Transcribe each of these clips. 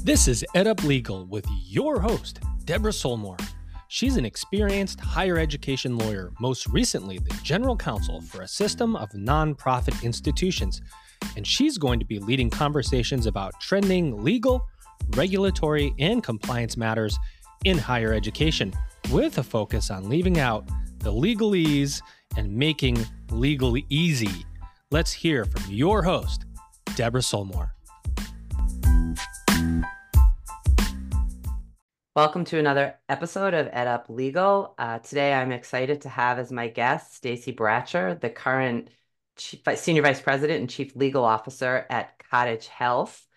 This is EdUp Legal with your host, Deborah Solmore. She's an experienced higher education lawyer, most recently the general counsel for a system of nonprofit institutions, and she's going to be leading conversations about trending legal, regulatory, and compliance matters in higher education, with a focus on leaving out the legalese and making legal easy. Let's hear from your host, Deborah Solmore. Welcome to another episode of EdUp Legal. Today, I'm excited to have as my guest Stacey Bratcher, the current Senior Vice President and Chief Legal Officer at Cottage Health.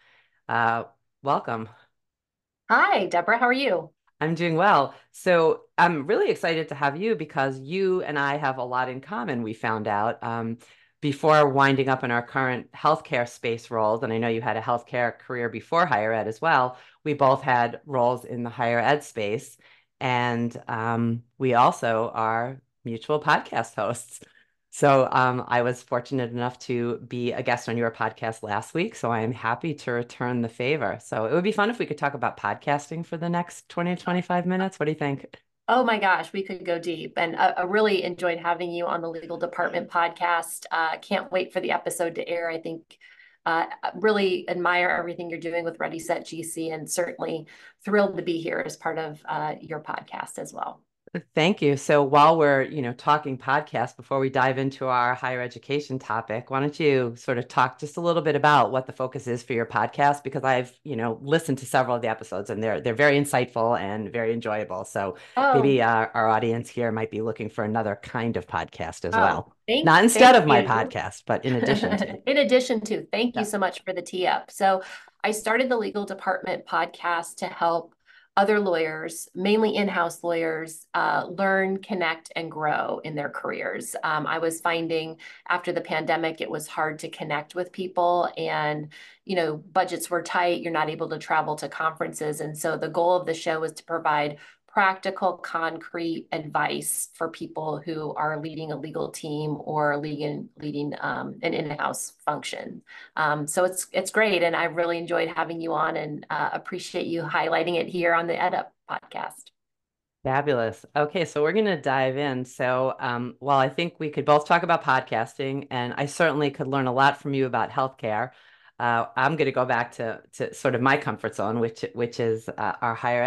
Welcome. Hi, Deborah. How are you? I'm doing well. So I'm really excited to have you because you and I have a lot in common, we found out. Before winding up in our current healthcare space roles, and I know you had a healthcare career before higher ed as well, we both had roles in the higher ed space. And we also are mutual podcast hosts. So I was fortunate enough to be a guest on your podcast last week. So I am happy to return the favor. So it would be fun if we could talk about podcasting for the next 20 to 25 minutes. What do you think? Oh my gosh, we could go deep. And I really enjoyed having you on the Legal Department podcast. Can't wait for the episode to air. I think really admire everything you're doing with Ready, Set, GC, and certainly thrilled to be here as part of your podcast as well. Thank you. So while we're, talking podcasts, before we dive into our higher education topic, why don't you sort of talk just a little bit about what the focus is for your podcast? Because I've, listened to several of the episodes and they're very insightful and very enjoyable. So maybe our audience here might be looking for another kind of podcast as well. Not instead of my podcast, but in addition to. In addition to. Thank you so much for the tee up. So I started the Legal Department podcast to help other lawyers, mainly in-house lawyers, learn, connect, and grow in their careers. I was finding after the pandemic, it was hard to connect with people and, budgets were tight. You're not able to travel to conferences. And so the goal of the show was to provide practical, concrete advice for people who are leading a legal team or leading an in-house function. So it's great, and I really enjoyed having you on, and appreciate you highlighting it here on the EdUp podcast. Fabulous. Okay, so we're going to dive in. So while I think we could both talk about podcasting, and I certainly could learn a lot from you about healthcare, I'm going to go back to sort of my comfort zone, which is our higher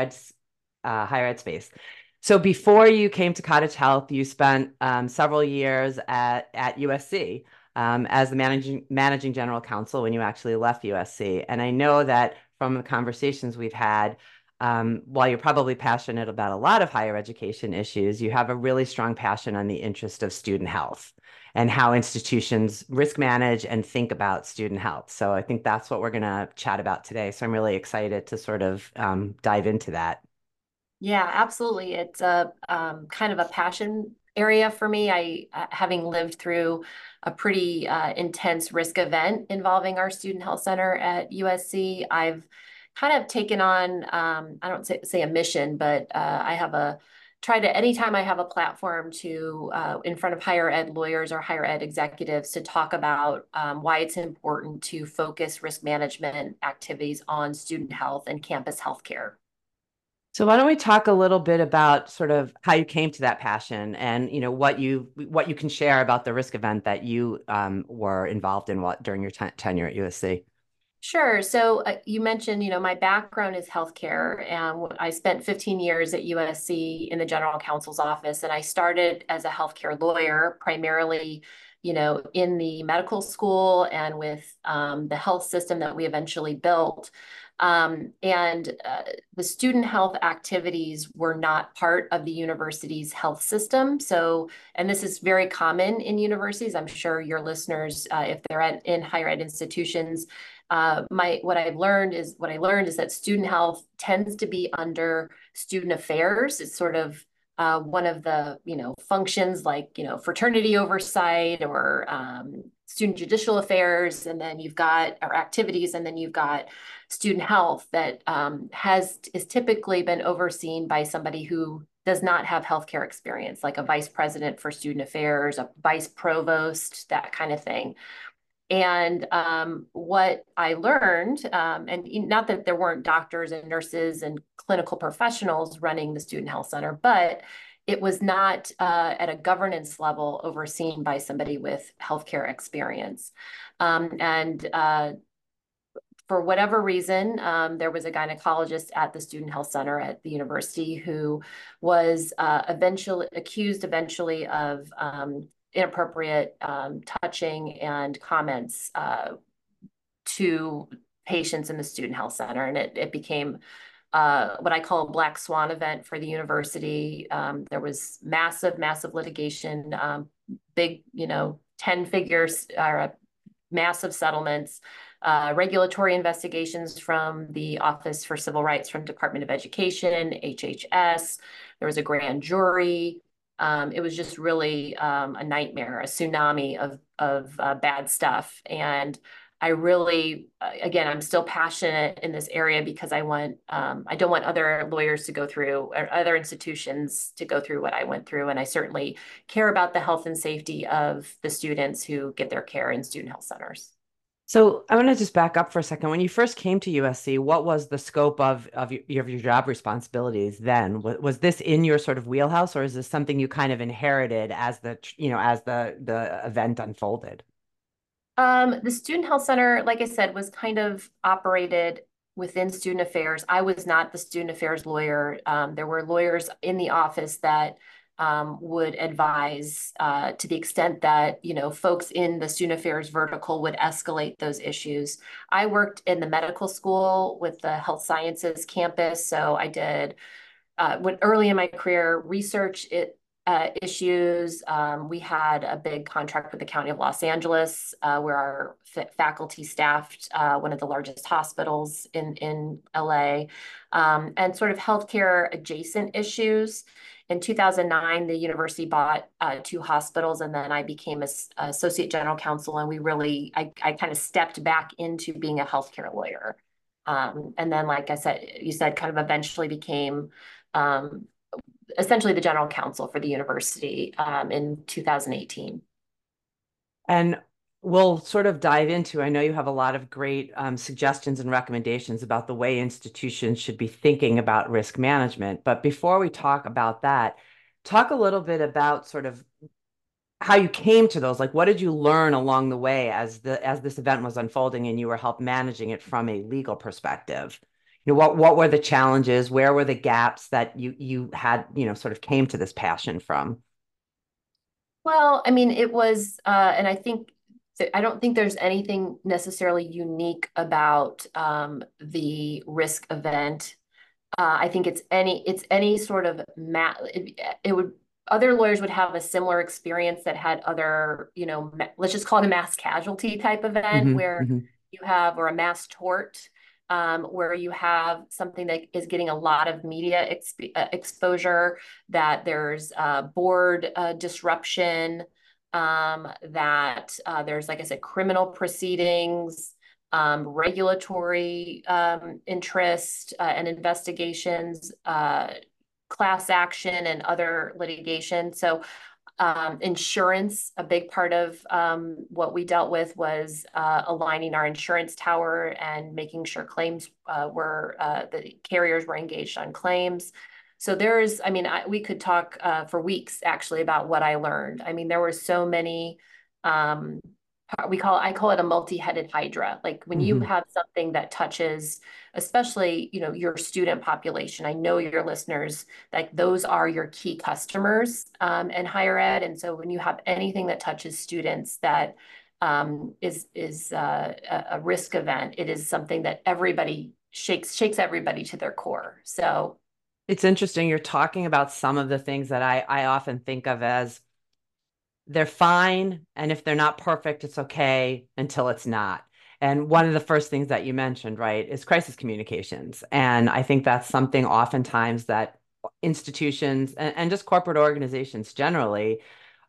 ed space. So before you came to Cottage Health, you spent several years at USC as the managing general counsel when you actually left USC. And I know that from the conversations we've had, while you're probably passionate about a lot of higher education issues, you have a really strong passion on the interest of student health and how institutions risk manage and think about student health. So I think that's what we're going to chat about today. So I'm really excited to sort of dive into that. Yeah, absolutely. It's a kind of a passion area for me. I, having lived through a pretty intense risk event involving our student health center at USC, I've kind of taken on, I don't say a mission, but I have anytime I have a platform to in front of higher ed lawyers or higher ed executives to talk about why it's important to focus risk management activities on student health and campus healthcare. So why don't we talk a little bit about sort of how you came to that passion and what you can share about the risk event that you were involved in during your tenure at USC. Sure. So you mentioned, my background is healthcare, and I spent 15 years at USC in the general counsel's office, and I started as a healthcare lawyer, primarily, in the medical school and with the health system that we eventually built. The student health activities were not part of the university's health system. So, and this is very common in universities. I'm sure your listeners, if they're in higher ed institutions, what I learned is that student health tends to be under student affairs. It's sort of one of the functions like fraternity oversight or student judicial affairs, and then you've got our activities, and then you've got student health that is typically been overseen by somebody who does not have healthcare experience, like a vice president for student affairs, a vice provost, that kind of thing. And what I learned, and not that there weren't doctors and nurses and clinical professionals running the Student Health Center, but it was not at a governance level overseen by somebody with healthcare experience. And for whatever reason, there was a gynecologist at the Student Health Center at the university who was eventually accused of inappropriate touching and comments to patients in the Student Health Center. And it became what I call a black swan event for the university. There was massive litigation, big, 10 figures, massive settlements, regulatory investigations from the Office for Civil Rights from Department of Education, HHS. There was a grand jury. It was just really a nightmare, a tsunami of bad stuff. And I really, again, I'm still passionate in this area because I don't want other lawyers to go through, or other institutions to go through what I went through. And I certainly care about the health and safety of the students who get their care in student health centers. So I want to just back up for a second. When you first came to USC, what was the scope of your job responsibilities then? Was this in your sort of wheelhouse, or is this something you kind of inherited as the event unfolded? The Student Health Center, like I said, was kind of operated within student affairs. I was not the student affairs lawyer. There were lawyers in the office that would advise to the extent that, folks in the student affairs vertical would escalate those issues. I worked in the medical school with the health sciences campus. So I did, when early in my career, research issues. We had a big contract with the County of Los Angeles, where our faculty staffed one of the largest hospitals in LA, and sort of healthcare adjacent issues. In 2009, the university bought 2 hospitals, and then I became an associate general counsel, and I kind of stepped back into being a healthcare lawyer. And then, like I said, you said, kind of eventually became essentially the general counsel for the university in 2018. And we'll sort of dive into, I know you have a lot of great suggestions and recommendations about the way institutions should be thinking about risk management. But before we talk about that, talk a little bit about sort of how you came to those. Like, what did you learn along the way as this event was unfolding and you were help managing it from a legal perspective? What were the challenges? Where were the gaps that you had, sort of came to this passion from? Well, I mean, it was, and I don't think there's anything necessarily unique about the risk event. I think it's any sort of other lawyers would have a similar experience that had other, let's just call it a mass casualty type event where you have, or a mass tort, where you have something that is getting a lot of media exposure, that there's board disruption, that there's, like I said, criminal proceedings, regulatory interest and investigations, class action and other litigation. So insurance, a big part of what we dealt with was aligning our insurance tower and making sure claims the carriers were engaged on claims. So we could talk for weeks actually about what I learned. I mean, there were so many, I call it a multi-headed hydra. Like when you have something that touches, especially, your student population, I know your listeners, like those are your key customers in higher ed. And so when you have anything that touches students that is a risk event, it is something that everybody shakes everybody to their core. So it's interesting. You're talking about some of the things that I often think of as they're fine. And if they're not perfect, it's okay until it's not. And one of the first things that you mentioned, right, is crisis communications. And I think that's something oftentimes that institutions and just corporate organizations generally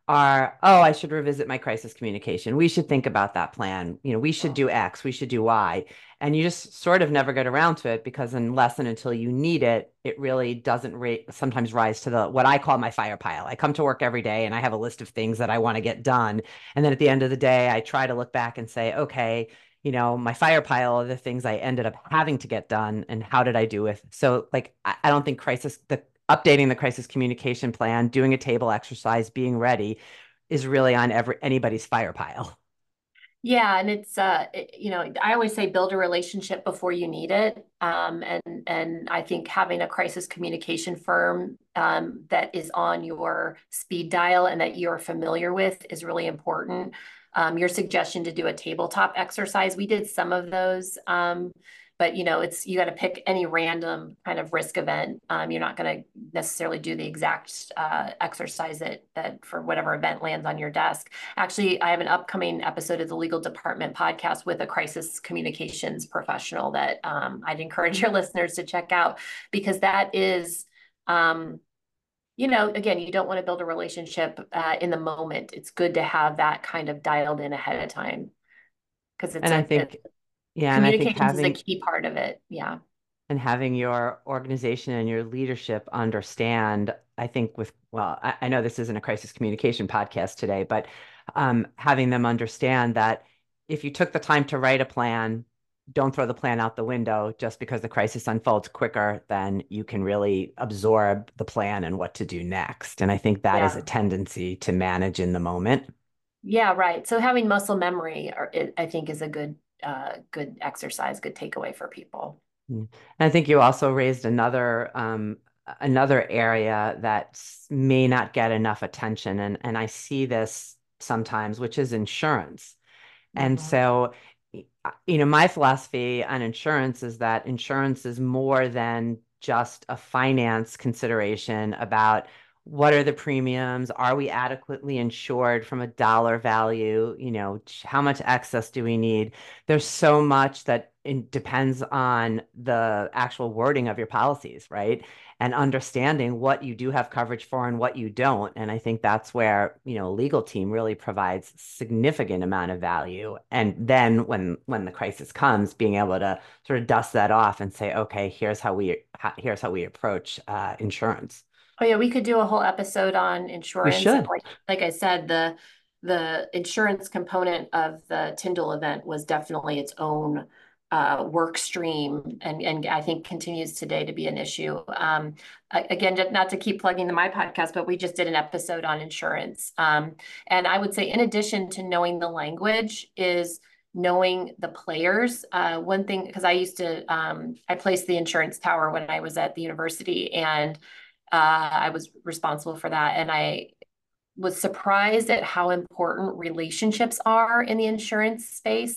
are, oh, I should revisit my crisis communication. We should think about that plan. We should do X, we should do Y. And you just sort of never get around to it because unless and until you need it, it really doesn't sometimes rise to the what I call my fire pile. I come to work every day and I have a list of things that I want to get done. And then at the end of the day, I try to look back and say, okay, my fire pile are the things I ended up having to get done and how did I do with. So like I don't think updating the crisis communication plan, doing a table exercise, being ready is really on anybody's fire pile. Yeah, and it's I always say build a relationship before you need it. And I think having a crisis communication firm that is on your speed dial and that you're familiar with is really important. Your suggestion to do a tabletop exercise, we did some of those. But you got to pick any random kind of risk event. You're not going to necessarily do the exact exercise that for whatever event lands on your desk. Actually, I have an upcoming episode of the Legal Department podcast with a crisis communications professional that I'd encourage your listeners to check out because that is, again, you don't want to build a relationship in the moment. It's good to have that kind of dialed in ahead of time because And I think, yeah, and I think communications is a key part of it. Yeah. And having your organization and your leadership understand, I think I know this isn't a crisis communication podcast today, but having them understand that if you took the time to write a plan, don't throw the plan out the window just because the crisis unfolds quicker than you can really absorb the plan and what to do next. And I think that is a tendency to manage in the moment. Yeah, right. So having muscle memory, I think, is a good exercise, good takeaway for people. And I think you also raised another area that may not get enough attention, and I see this sometimes, which is insurance. And so, my philosophy on insurance is that insurance is more than just a finance consideration about what are the premiums? Are we adequately insured from a dollar value? How much excess do we need? There's so much that it depends on the actual wording of your policies, right? And understanding what you do have coverage for and what you don't. And I think that's where, a legal team really provides significant amount of value. And then when the crisis comes, being able to sort of dust that off and say, okay, here's how we approach insurance. Oh yeah, we could do a whole episode on insurance. We should. Like I said, the insurance component of the Tyndall event was definitely its own work stream, and I think continues today to be an issue. Again, not to keep plugging my podcast, but we just did an episode on insurance. And I would say, in addition to knowing the language, is knowing the players. One thing, because I placed the insurance tower when I was at the university, and I was responsible for that. And I was surprised at how important relationships are in the insurance space.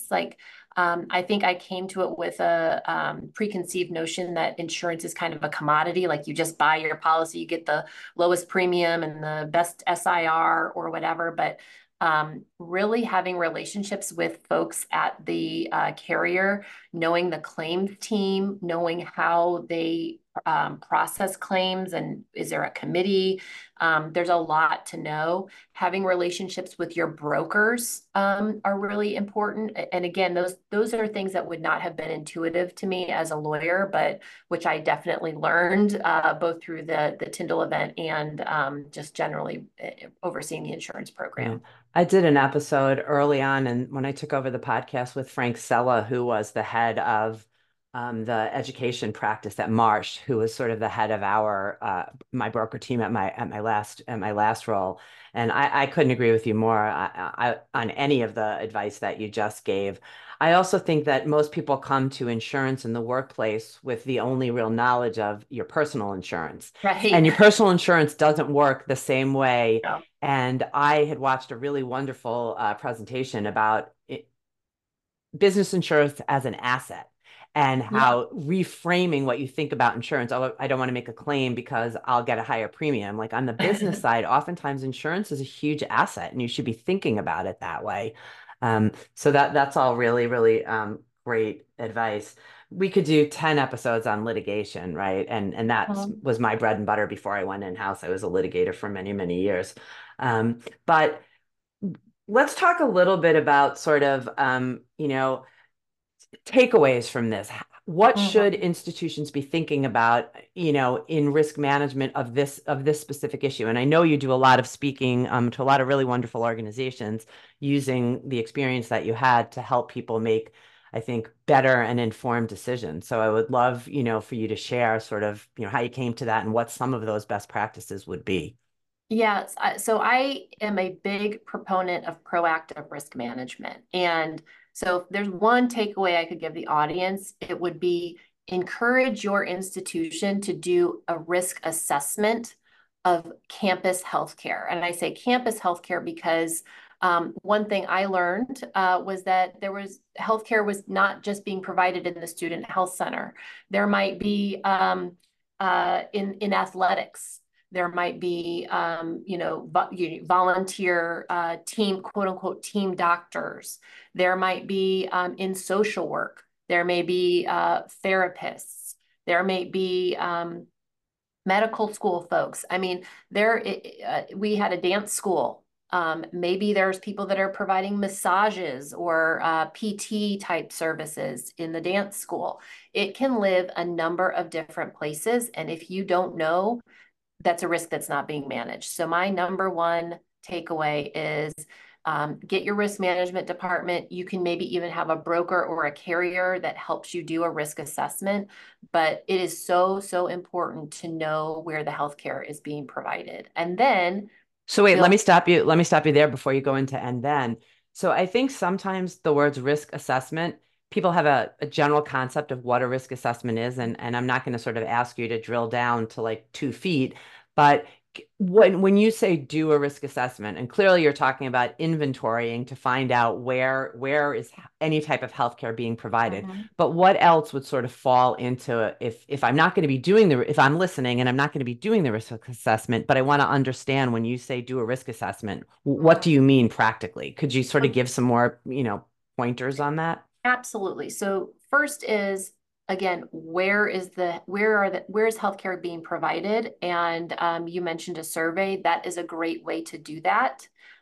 I think I came to it with a preconceived notion that insurance is kind of a commodity. Like you just buy your policy, you get the lowest premium and the best SIR or whatever. But really having relationships with folks at the carrier, knowing the claims team, knowing how they process claims, and is there a committee? There's a lot to know. Having relationships with your brokers are really important. And again, those are things that would not have been intuitive to me as a lawyer, but which I definitely learned both through the Tyndall event and just generally overseeing the insurance program. Yeah. I did an episode early on, and when I took over the podcast with Frank Sella, who was the head of the education practice at Marsh, who was sort of the head of my broker team at my last role. And I couldn't agree with you more on any of the advice that you just gave. I also think that most people come to insurance in the workplace with the only real knowledge of your personal insurance. Right. And your personal insurance doesn't work the same way. No. And I had watched a really wonderful presentation about business insurance as an asset and how reframing what you think about insurance. Oh, I don't want to make a claim because I'll get a higher premium. Like on the business side, oftentimes insurance is a huge asset and you should be thinking about it that way. So that's all really, really great advice. We could do 10 episodes on litigation, right? And that was my bread and butter before I went in-house. I was a litigator for many, many years. But let's talk a little bit about sort of, takeaways from this. What should institutions be thinking about, in risk management of this specific issue? And I know you do a lot of speaking to a lot of really wonderful organizations using the experience that you had to help people make, I think, better and informed decisions. So I would love, for you to share sort of, how you came to that and what some of those best practices would be. Yes, so I am a big proponent of proactive risk management. And so if there's one takeaway I could give the audience, it would be encourage your institution to do a risk assessment of campus healthcare. And I say campus healthcare because one thing I learned was that healthcare was not just being provided in the student health center. There might be in athletics. There might be, volunteer team, quote unquote, team doctors. There might be in social work. There may be therapists. There may be medical school folks. I mean, we had a dance school. Maybe there's people that are providing massages or PT type services in the dance school. It can live a number of different places. And if you don't know, that's a risk that's not being managed. So my number one takeaway is get your risk management department. You can maybe even have a broker or a carrier that helps you do a risk assessment, but it is so, so important to know where the healthcare is being provided. And then so wait, let me stop you there before you go into and then. So I think sometimes the words risk assessment, people have a general concept of what a risk assessment is, and I'm not going to sort of ask you to drill down to like 2 feet, but when you say do a risk assessment, and clearly you're talking about inventorying to find out where is any type of healthcare being provided, but what else would sort of fall into if I'm not going to be doing if I'm listening and I'm not going to be doing the risk assessment, but I want to understand when you say do a risk assessment, what do you mean practically? Could you sort of give some more, pointers on that? Absolutely. So first is, again, where is healthcare being provided? And you mentioned a survey. That is a great way to do that.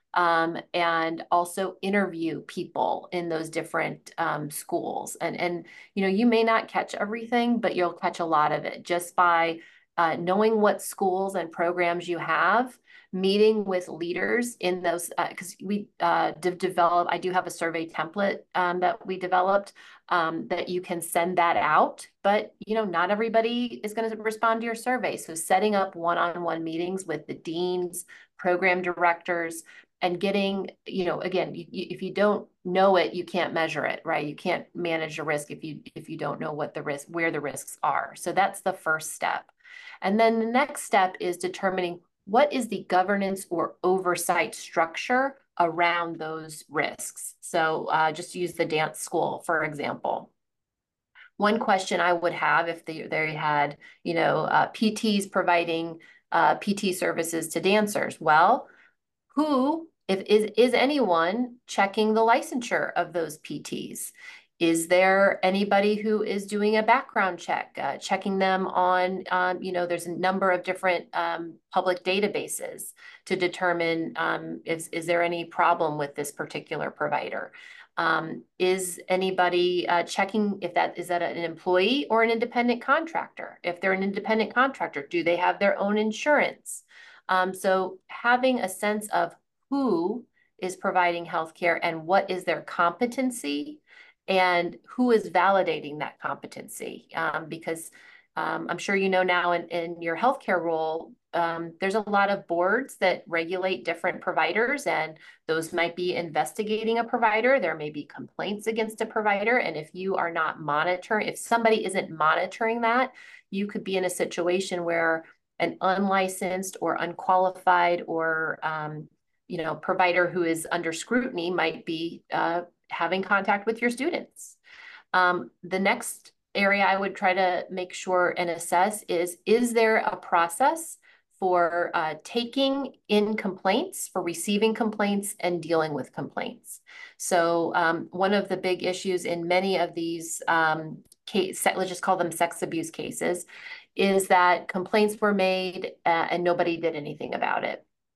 And also interview people in those different schools. And you may not catch everything, but you'll catch a lot of it just by knowing what schools and programs you have, meeting with leaders in those, because we I do have a survey template that we developed that you can send that out, but not everybody is going to respond to your survey. So setting up one-on-one meetings with the deans, program directors, and getting, again, if you don't know it, you can't measure it, right? You can't manage a risk if you don't know where the risks are. So that's the first step. And then the next step is determining what is the governance or oversight structure around those risks. So just use the dance school, for example. One question I would have if they had, PTs providing PT services to dancers. Well, is anyone checking the licensure of those PTs? Is there anybody who is doing a background check, checking them on, there's a number of different public databases to determine is there any problem with this particular provider? Is anybody checking is that an employee or an independent contractor? If they're an independent contractor, do they have their own insurance? So having a sense of who is providing healthcare and what is their competency and who is validating that competency. Because I'm sure now in your healthcare role, there's a lot of boards that regulate different providers, and those might be investigating a provider. There may be complaints against a provider. And if you are not monitoring, if somebody isn't monitoring that, you could be in a situation where an unlicensed or unqualified or provider who is under scrutiny might be having contact with your students. The next area I would try to make sure and assess is there a process for taking in complaints, for receiving complaints and dealing with complaints? So one of the big issues in many of these let's just call them sex abuse cases, is that complaints were made and nobody did anything about it.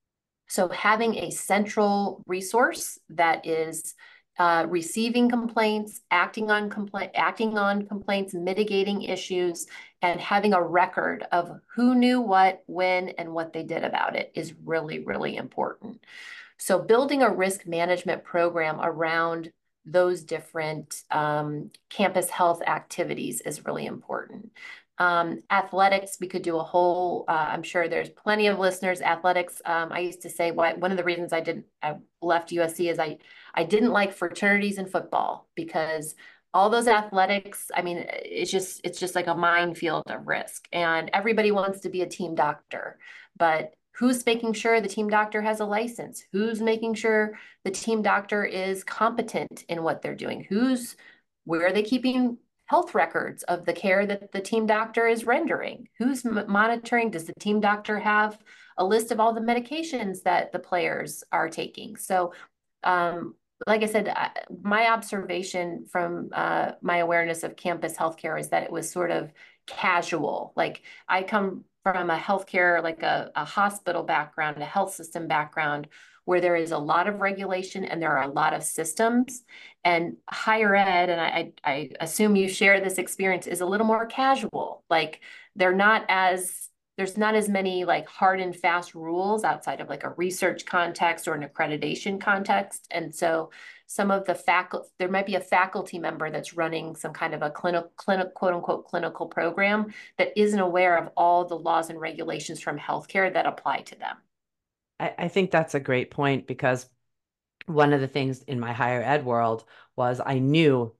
So having a central resource that is receiving complaints, acting on complaints, mitigating issues, and having a record of who knew what, when, and what they did about it is really, really important. So building a risk management program around those different campus health activities is really important. Athletics, we could do a whole, I'm sure there's plenty of listeners, athletics. I used to say one of the reasons I left USC is I didn't like fraternities in football because all those athletics, I mean, it's just like a minefield of risk, and everybody wants to be a team doctor, but who's making sure the team doctor has a license? Who's making sure the team doctor is competent in what they're doing? Where are they keeping health records of the care that the team doctor is rendering? Who's monitoring? Does the team doctor have a list of all the medications that the players are taking? So, like I said, my observation from my awareness of campus healthcare is that it was sort of casual. Like I come from a healthcare, like a hospital background, a health system background, where there is a lot of regulation and there are a lot of systems. And higher ed, and I assume you share this experience, is a little more casual. Like there's not as many like hard and fast rules outside of like a research context or an accreditation context. And so some of the there might be a faculty member that's running some kind of a quote unquote clinical program that isn't aware of all the laws and regulations from healthcare that apply to them. I think that's a great point, because one of the things in my higher ed world was I knew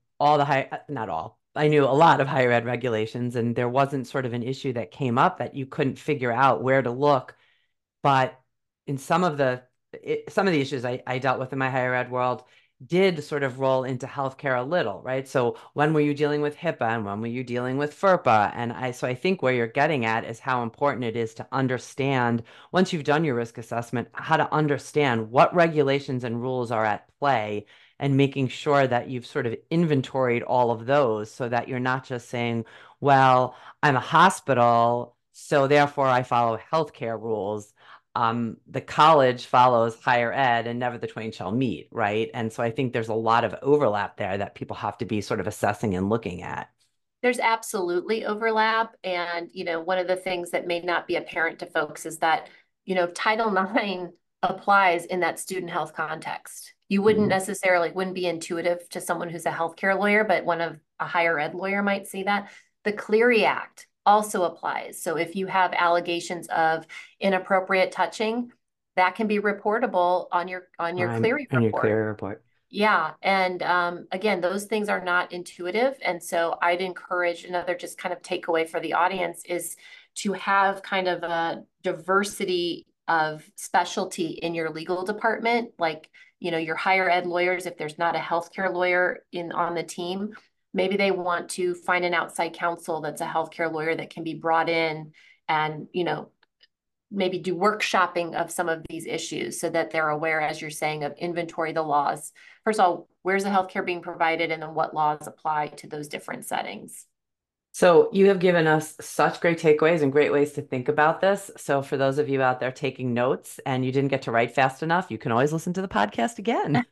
I knew a lot of higher ed regulations, and there wasn't sort of an issue that came up that you couldn't figure out where to look. But in some of the issues I dealt with in my higher ed world did sort of roll into healthcare a little, right? So when were you dealing with HIPAA and when were you dealing with FERPA? And so I think where you're getting at is how important it is to understand, once you've done your risk assessment, how to understand what regulations and rules are at play, and making sure that you've sort of inventoried all of those so that you're not just saying, well, I'm a hospital, so therefore I follow healthcare rules. The college follows higher ed, and never the twain shall meet, right? And so I think there's a lot of overlap there that people have to be sort of assessing and looking at. There's absolutely overlap. And, one of the things that may not be apparent to folks is that, Title IX applies in that student health context. You wouldn't be intuitive to someone who's a healthcare lawyer, but a higher ed lawyer might see that. The Clery Act also applies. So if you have allegations of inappropriate touching, that can be reportable on your Clery report. On your Clery report. Yeah. And again, those things are not intuitive. And so I'd encourage, another just kind of takeaway for the audience is to have kind of a diversity of specialty in your legal department. Like, your higher ed lawyers, if there's not a healthcare lawyer on the team, maybe they want to find an outside counsel that's a healthcare lawyer that can be brought in and, maybe do workshopping of some of these issues so that they're aware, as you're saying, of inventory the laws. First of all, where's the healthcare being provided, and then what laws apply to those different settings? So you have given us such great takeaways and great ways to think about this. So for those of you out there taking notes and you didn't get to write fast enough, you can always listen to the podcast again.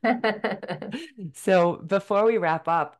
So before we wrap up,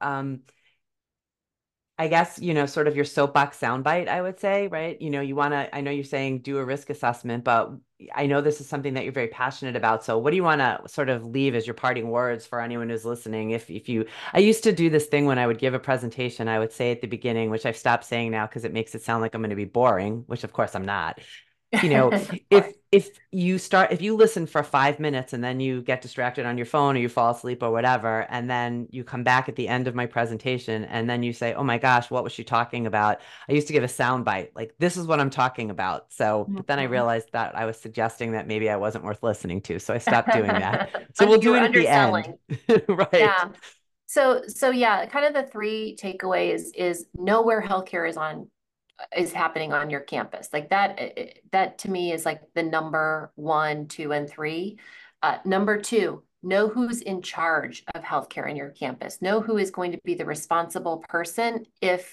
I guess, sort of your soapbox soundbite, I would say, right? I know you're saying do a risk assessment, but I know this is something that you're very passionate about. So what do you want to sort of leave as your parting words for anyone who's listening? I used to do this thing when I would give a presentation, I would say at the beginning, which I've stopped saying now because it makes it sound like I'm going to be boring, which of course I'm not. If you listen for 5 minutes and then you get distracted on your phone or you fall asleep or whatever, and then you come back at the end of my presentation and then you say, oh my gosh, what was she talking about? I used to give a sound bite, like, this is what I'm talking about. So, but then I realized that I was suggesting that maybe I wasn't worth listening to. So I stopped doing that. So we'll do it at the end. Right. Yeah. So yeah, kind of the 3 takeaways is know where healthcare is happening on your campus. Like that to me is like the number 1, 2, and 3. Number 2, know who's in charge of healthcare in your campus. Know who is going to be the responsible person if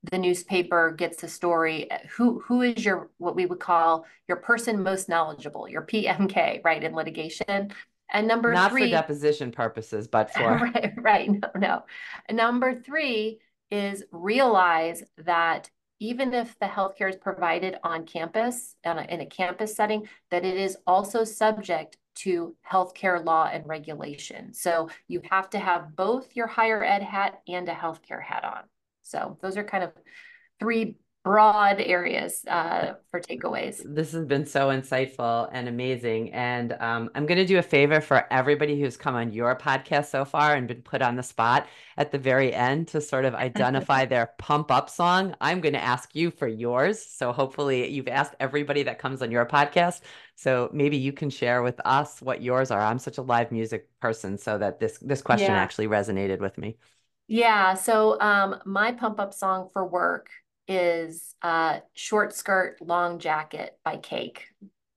the newspaper gets a story, who is your, what we would call your person most knowledgeable, your PMK, right, in litigation. And number Not for three, deposition purposes, but for right, no. And number three is realize that even if the healthcare is provided on campus, in a campus setting, that it is also subject to healthcare law and regulation. So you have to have both your higher ed hat and a healthcare hat on. So those are kind of three broad areas for takeaways. This has been so insightful and amazing. And I'm going to do a favor for everybody who's come on your podcast so far and been put on the spot at the very end to sort of identify their pump up song. I'm going to ask you for yours. So hopefully you've asked everybody that comes on your podcast. So maybe you can share with us what yours are. I'm such a live music person, so that this question actually resonated with me. Yeah. So my pump up song for work is Short Skirt, Long Jacket by Cake.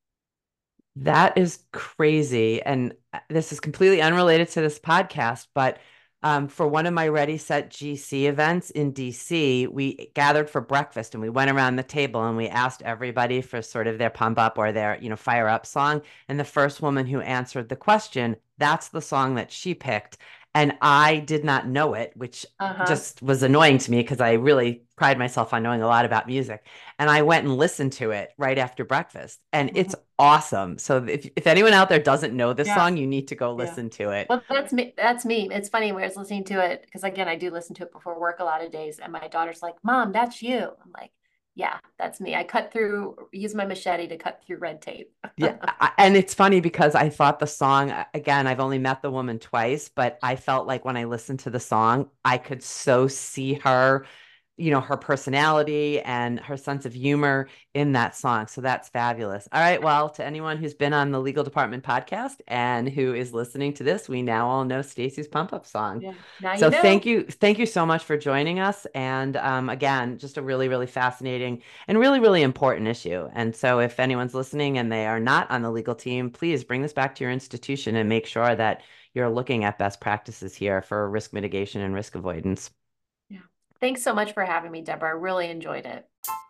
That is crazy. And this is completely unrelated to this podcast, but for one of my Ready, Set, GC events in DC, we gathered for breakfast and we went around the table and we asked everybody for sort of their pump up or their, fire up song. And the first woman who answered the question, that's the song that she picked. And I did not know it, which just was annoying to me because I really pride myself on knowing a lot about music. And I went and listened to it right after breakfast. And it's awesome. So if anyone out there doesn't know this song, you need to go listen to it. Well, that's me. That's me. It's funny when I was listening to it, because again, I do listen to it before work a lot of days. And my daughter's like, Mom, that's you. I'm like, yeah, that's me. I use my machete to cut through red tape. Yeah. And it's funny because I thought the song, again, I've only met the woman twice, but I felt like when I listened to the song, I could so see her, her personality and her sense of humor in that song. So that's fabulous. All right. Well, to anyone who's been on the Legal Department podcast and who is listening to this, we now all know Stacey's pump up song. Yeah. Now so you know. Thank you so much for joining us. And again, just a really, really fascinating and really, really important issue. And so if anyone's listening and they are not on the legal team, please bring this back to your institution and make sure that you're looking at best practices here for risk mitigation and risk avoidance. Yeah. Thanks so much for having me, Deborah. I really enjoyed it.